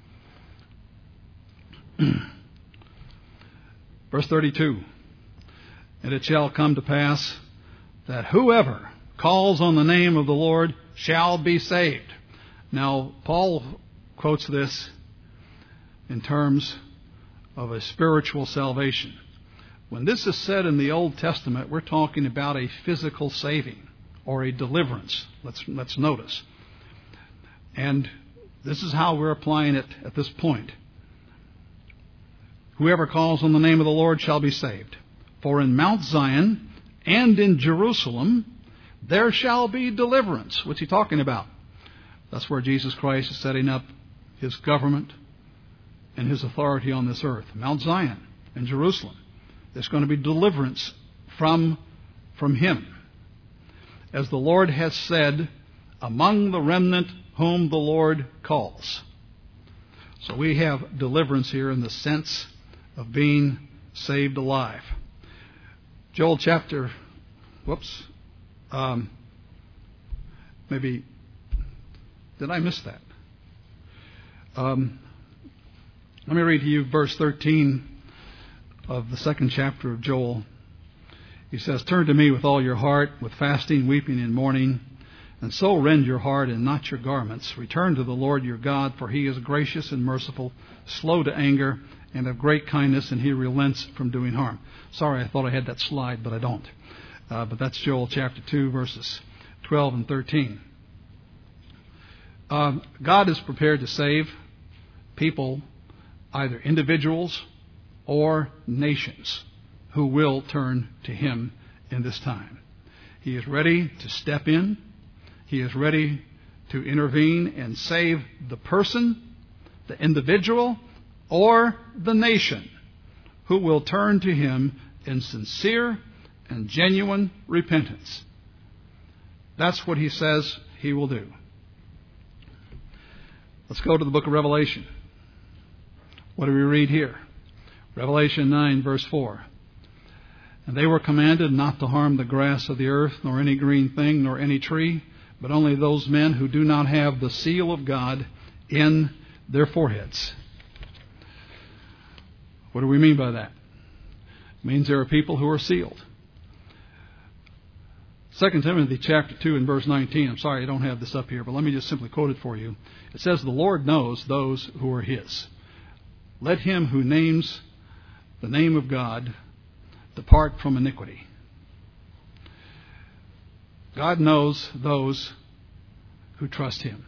[SPEAKER 1] Verse thirty-two. And it shall come to pass that whoever calls on the name of the Lord shall be saved. Now, Paul quotes this in terms of a spiritual salvation. When this is said in the Old Testament, we're talking about a physical saving or a deliverance. Let's, let's notice. And this is how we're applying it at this point. Whoever calls on the name of the Lord shall be saved. For in Mount Zion and in Jerusalem there shall be deliverance. What's he talking about? That's where Jesus Christ is setting up His government and His authority on this earth. Mount Zion and Jerusalem. There's going to be deliverance from, from Him. As the Lord has said, among the remnant whom the Lord calls. So we have deliverance here in the sense of being saved alive. Joel chapter, whoops, um, maybe, did I miss that? Um, let me read to you verse thirteen of the second chapter of Joel. He says, turn to me with all your heart, with fasting, weeping, and mourning, and so rend your heart and not your garments. Return to the Lord your God, for He is gracious and merciful, slow to anger, and of great kindness, and He relents from doing harm. Sorry, I thought I had that slide, but I don't. Uh, but that's Joel chapter two, verses twelve and thirteen. Uh, God is prepared to save people, either individuals or nations, who will turn to Him in this time. He is ready to step in. He is ready to intervene and save the person, the individual, or the nation who will turn to Him in sincere and genuine repentance. That's what He says He will do. Let's go to the book of Revelation. What do we read here? Revelation nine, verse four. And they were commanded not to harm the grass of the earth, nor any green thing, nor any tree, but only those men who do not have the seal of God in their foreheads. What do we mean by that? It means there are people who are sealed. Second Timothy chapter two and verse nineteen. I'm sorry I don't have this up here, but let me just simply quote it for you. It says, the Lord knows those who are His. Let him who names the name of God depart from iniquity. God knows those who trust Him.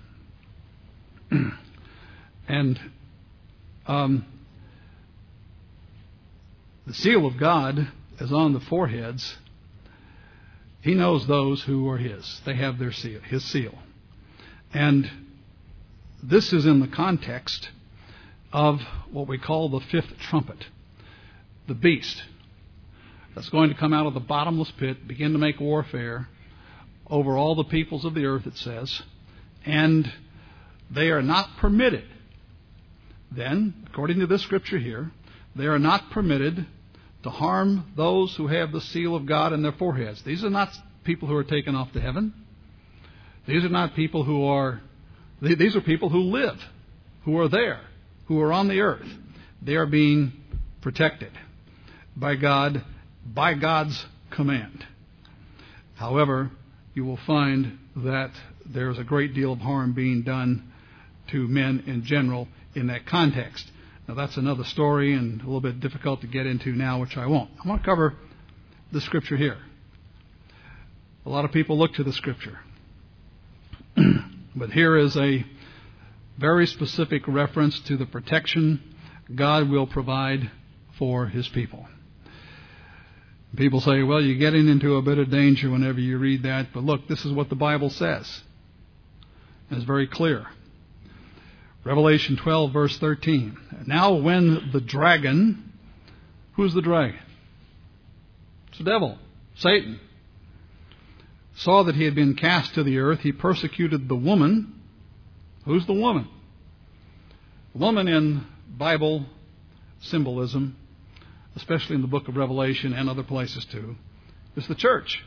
[SPEAKER 1] and um, the seal of God is on the foreheads. He knows those who are His. They have their seal, His seal. And this is in the context of what we call the fifth trumpet. The beast that's going to come out of the bottomless pit, begin to make warfare over all the peoples of the earth, it says. And they are not permitted, then, according to this scripture here, they are not permitted to harm those who have the seal of God in their foreheads. These are not people who are taken off to heaven. These are not people who are, these are people who live, who are there, who are on the earth. They are being protected by God, by God's command. However, you will find that there's a great deal of harm being done to men in general in that context. Now, that's another story and a little bit difficult to get into now, which I won't. I want to cover the scripture here. A lot of people look to the Scripture. But here is a very specific reference to the protection God will provide for His people. People say, well, you're getting into a bit of danger whenever you read that. But look, this is what the Bible says. It's very clear. Revelation twelve, verse thirteen. Now when the dragon, who's the dragon? It's the devil, Satan, saw that he had been cast to the earth, he persecuted the woman. Who's the woman? The woman in Bible symbolism, especially in the book of Revelation and other places too, is the church,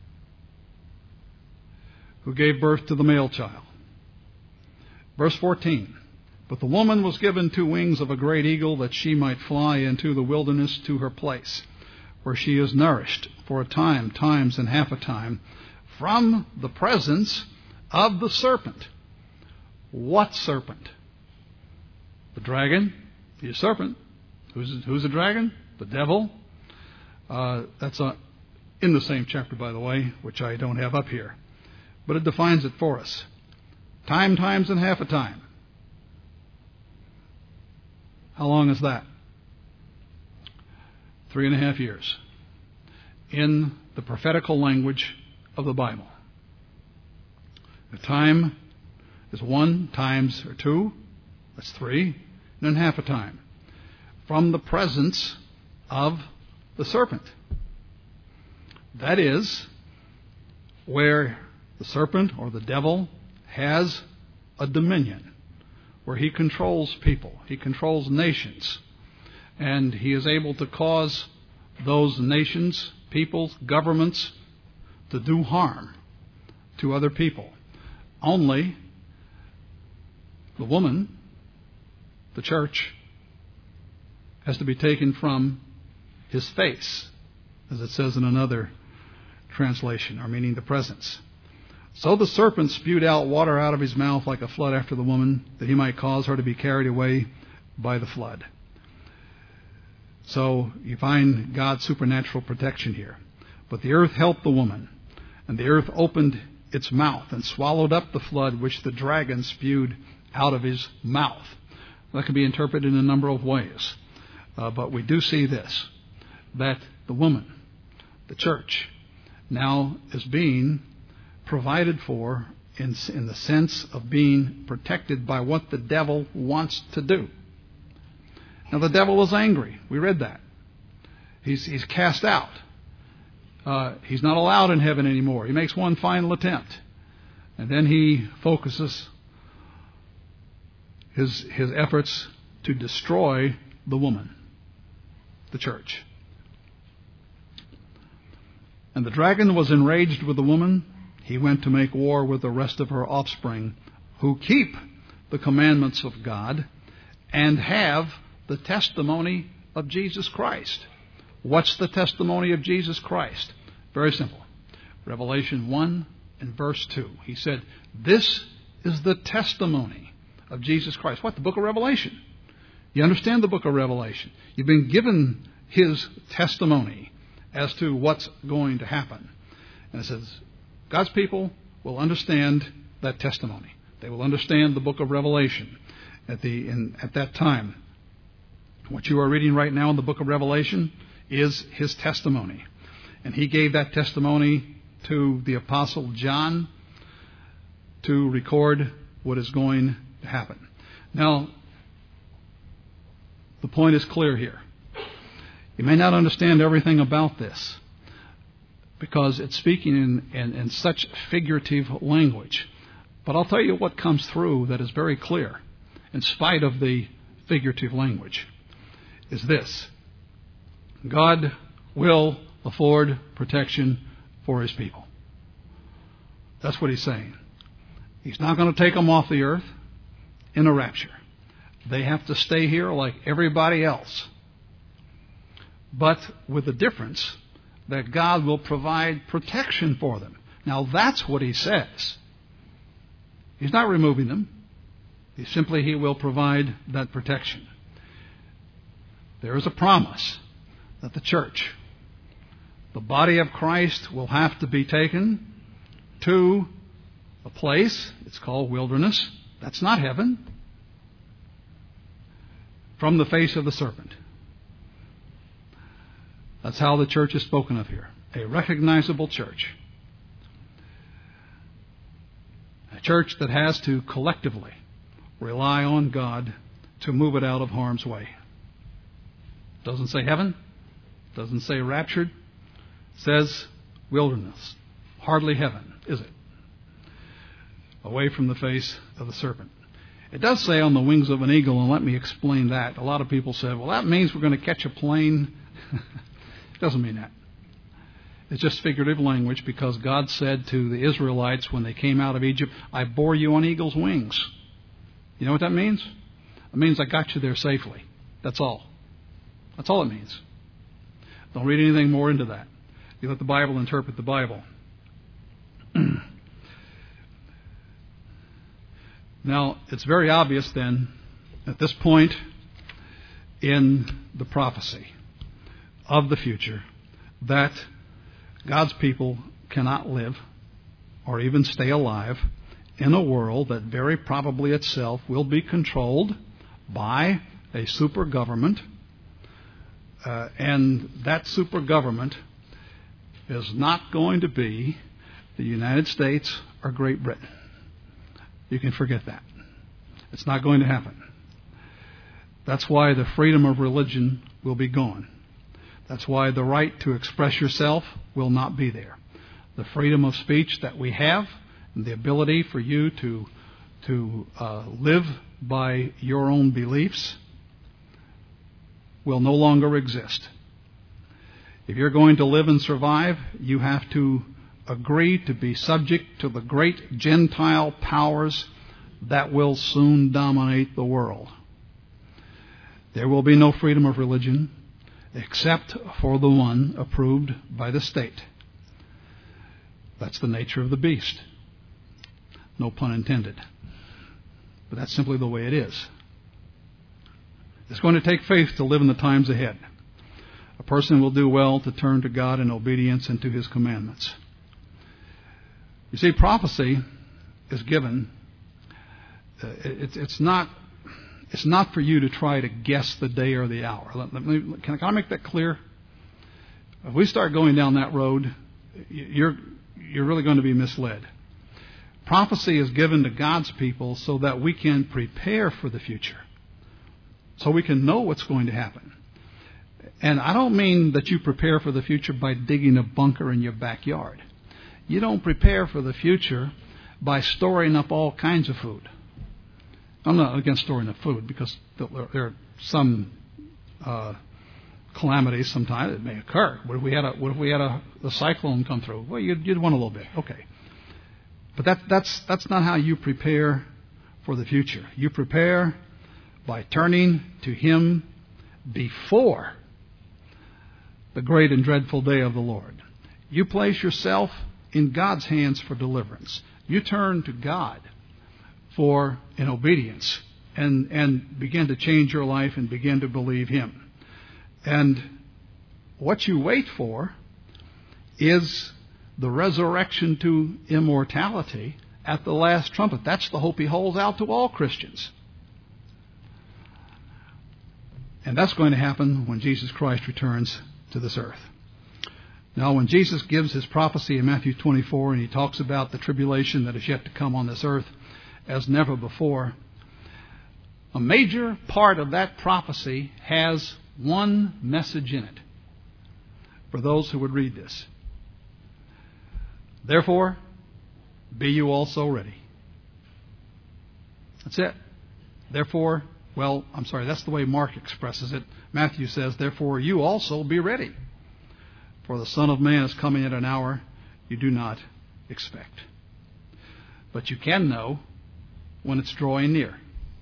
[SPEAKER 1] who gave birth to the male child. Verse fourteen. But the woman was given two wings of a great eagle, that she might fly into the wilderness to her place, where she is nourished for a time, times and half a time, from the presence of the serpent. What serpent? The dragon. He's a serpent. Who's, who's the dragon? The devil. Uh, that's a, in the same chapter, by the way, which I don't have up here. But it defines it for us. Time, times, and half a time. How long is that? Three and a half years. In the prophetical language of the Bible. The time is one times or two. That's three. And then half a time. From the presence of the serpent. That is where the serpent or the devil has a dominion, where he controls people, he controls nations, and he is able to cause those nations, peoples, governments to do harm to other people. Only the woman, the church, has to be taken from his face, as it says in another translation, or meaning the presence. So the serpent spewed out water out of his mouth like a flood after the woman, that he might cause her to be carried away by the flood. So you find God's supernatural protection here. But the earth helped the woman, and the earth opened its mouth and swallowed up the flood which the dragon spewed out of his mouth. That can be interpreted in a number of ways. Uh, but we do see this, that the woman, the church, now is being provided for in, in the sense of being protected by what the devil wants to do. Now the devil is angry. We read that. He's, he's cast out. Uh, he's not allowed in heaven anymore. He makes one final attempt. And then he focuses his, his efforts to destroy the woman, the church. And the dragon was enraged with the woman. He went to make war with the rest of her offspring, who keep the commandments of God and have the testimony of Jesus Christ. What's the testimony of Jesus Christ? Very simple. Revelation one and verse two. He said, this is the testimony of Jesus Christ. What? The book of Revelation. You understand the book of Revelation. You've been given his testimony as to what's going to happen. And it says, God's people will understand that testimony. They will understand the book of Revelation at the in, at that time. What you are reading right now in the book of Revelation is his testimony. And he gave that testimony to the Apostle John to record what is going to happen. Now, the point is clear here. You may not understand everything about this, because it's speaking in, in, in such figurative language. But I'll tell you what comes through that is very clear, in spite of the figurative language, is this. God will afford protection for his people. That's what he's saying. He's not going to take them off the earth in a rapture. They have to stay here like everybody else. But with the difference that God will provide protection for them. Now that's what he says. He's not removing them. He simply, he will provide that protection. There is a promise that the church, The body of Christ will have to be taken to a place, it's called wilderness. That's not heaven. From the face of the serpent. That's how the church is spoken of here. A recognizable church. A church that has to collectively rely on God to move it out of harm's way. Doesn't say heaven. Doesn't say raptured. Says wilderness. Hardly heaven, is it? Away from the face of the serpent. It does say on the wings of an eagle, and let me explain that. A lot of people said, well, that means we're going to catch a plane. It doesn't mean that. It's just figurative language, because God said to the Israelites when they came out of Egypt, I bore you on eagle's wings. You know what that means? It means I got you there safely. That's all. That's all it means. Don't read anything more into that. You let the Bible interpret the Bible. Now, it's very obvious then, at this point in the prophecy of the future, that God's people cannot live or even stay alive in a world that very probably itself will be controlled by a super government. Uh, and that super government is not going to be the United States or Great Britain. You can forget that. It's not going to happen. That's why the freedom of religion will be gone. That's why the right to express yourself will not be there. The freedom of speech that we have and the ability for you to, to uh, live by your own beliefs will no longer exist. If you're going to live and survive, you have to agree to be subject to the great Gentile powers that will soon dominate the world. There will be no freedom of religion except for the one approved by the state. That's the nature of the beast. No pun intended. But that's simply the way it is. It's going to take faith to live in the times ahead. A person will do well to turn to God in obedience and to His commandments. You see, prophecy is given. Uh, it, it's not. It's not for you to try to guess the day or the hour. Let, let me, can, can I make that clear? If we start going down that road, you're you're really going to be misled. Prophecy is given to God's people so that we can prepare for the future, so we can know what's going to happen. And I don't mean that you prepare for the future by digging a bunker in your backyard. You don't prepare for the future by storing up all kinds of food. I'm not against storing up food, because there are some uh, calamities sometimes that may occur. What if we had a what if we had a, a cyclone come through? Well, you'd, you'd want a little bit, okay. But that, that's that's not how you prepare for the future. You prepare by turning to Him before the great and dreadful day of the Lord. You place yourself in God's hands for deliverance. You turn to God for in obedience and, and begin to change your life and begin to believe Him. And what you wait for is the resurrection to immortality at the last trumpet. That's the hope He holds out to all Christians. And that's going to happen when Jesus Christ returns to this earth. Now, when Jesus gives His prophecy in Matthew twenty-four, and He talks about the tribulation that is yet to come on this earth as never before, a major part of that prophecy has one message in it for those who would read this. Therefore, be you also ready. That's it. Therefore, well, I'm sorry, that's the way Mark expresses it. Matthew says, therefore, you also be ready. For the Son of Man is coming at an hour you do not expect. But you can know when it's drawing near.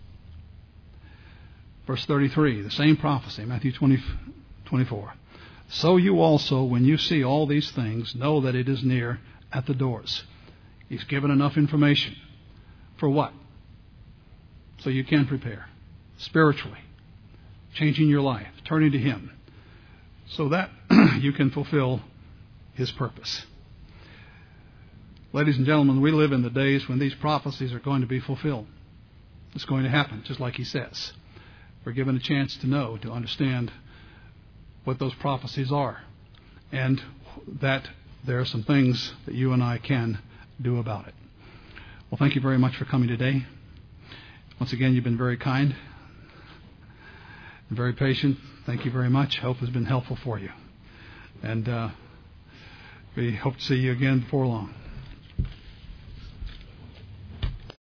[SPEAKER 1] Verse thirty-three, the same prophecy, Matthew twenty, twenty-four. So you also, when you see all these things, know that it is near at the doors. He's given enough information. For what? So you can prepare. Spiritually. Changing your life. Turning to Him. So that you can fulfill His purpose. Ladies and gentlemen, we live in the days when these prophecies are going to be fulfilled. It's going to happen, just like He says. We're given a chance to know, to understand what those prophecies are, and that there are some things that you and I can do about it. Well, thank you very much for coming today. Once again, you've been very kind and very patient. Thank you very much. Hope has been helpful for you. And uh, we hope to see you again before long.